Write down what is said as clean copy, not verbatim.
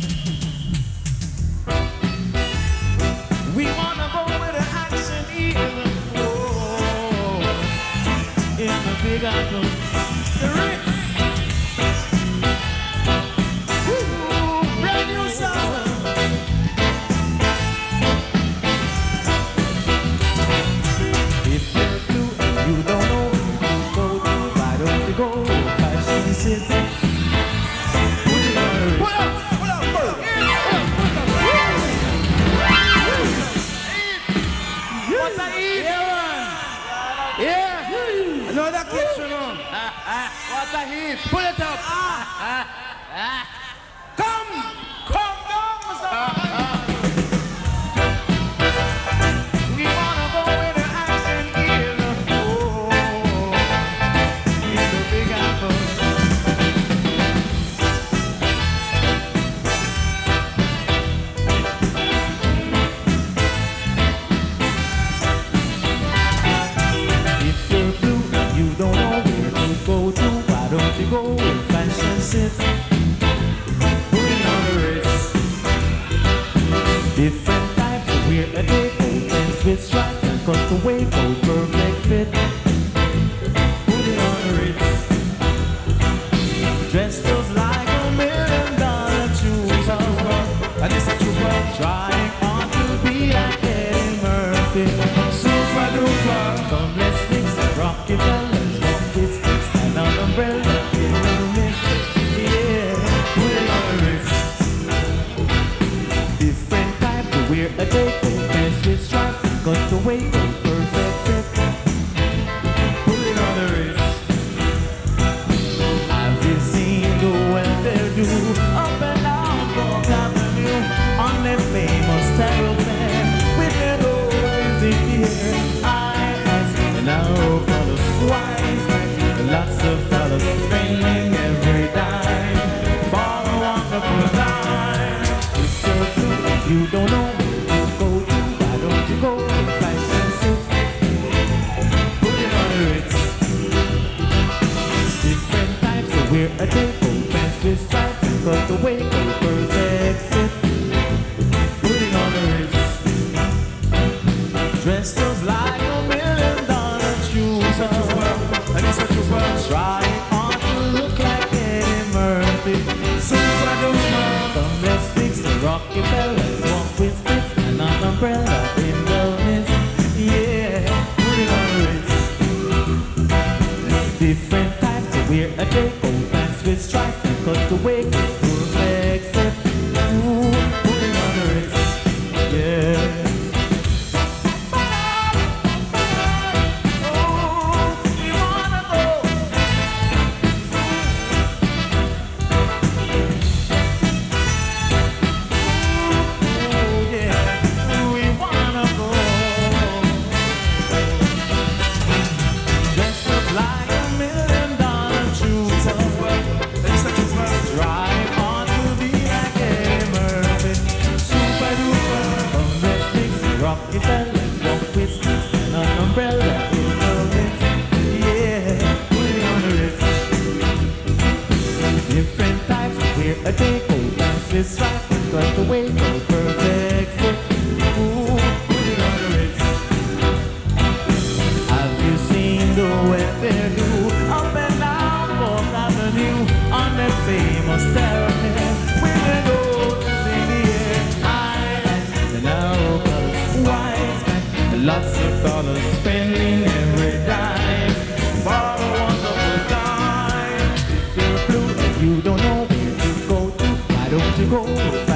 We wanna go where the action is. Oh, in the Big Apple. The Ritz. Woo, brand new song. If you're blue and you don't know where to go to, why don't you go Fashion City? Put it on the Ritz. Pull up, pull up, pull up. What I eat? Yeah. Another kitchen on. What I eat? Pull it up. Come down, Mr. We wanna go where the action is. Oh, in the Big Apple. If you're blue and you don't know where to go to, why don't you go where Fashion City? Put it on the Ritz. Different types of wear a day, coat pants with stripes and cut away, coat perfect fit. Put it on the Ritz. Dressed up like $1 million trooper, and it's a trooper trying on to be like Eddie Murphy. Super duper. Come let's mix the Rockefellers, walk with sticks and an umbrella in the mist. Yeah, put it on the Ritz. Different type to wear a day, coat pants with stripes, cut away, coat perfect fit. Put it on the Ritz. Have you seen the weather do up and down Park Avenue on that famous thoroughfare with their doors in the air? I ask now for the wise man, lots of fellas spending every dime for a wonderful time. If you're blue and you don't know where to go to, why don't you go to Fashion City? Put it on the Ritz. Different types of wear a day, coat pants with stripes and cut away, coat perfect fit. Put it on the Ritz. Dressed up like $1 million trooper, and it's a trooper trying on to look like Eddie Murphy. Super duper. Come let's fix the Rockefellers, walk with sticks and an umbrella in the mist. Yeah, put it on the Ritz. Different types to wear a day, coat pants with stripes and cut away, perfect fit. Ooh, put it on the Ritz. Yeah. Oh, we wanna go. Oh, yeah, we wanna go. Dressed up like $1 million trooper, drive on to be like Eddie Murphy. Super duper. From Netflix, Rockefellers, walk with sticks and an umbrella in the mist. Yeah, put it on the Ritz. Different types of wear a day, coat pants with stripes and cut away, no perfect fit. Ooh, put it on the Ritz. Have you seen the weather do up and down Park Avenue on that famous thoroughfare with the doors in the air? I ask the local wise man, lots of dollars spending every dime for a wonderful time. If you're blue and you don't know where to go to, why don't you go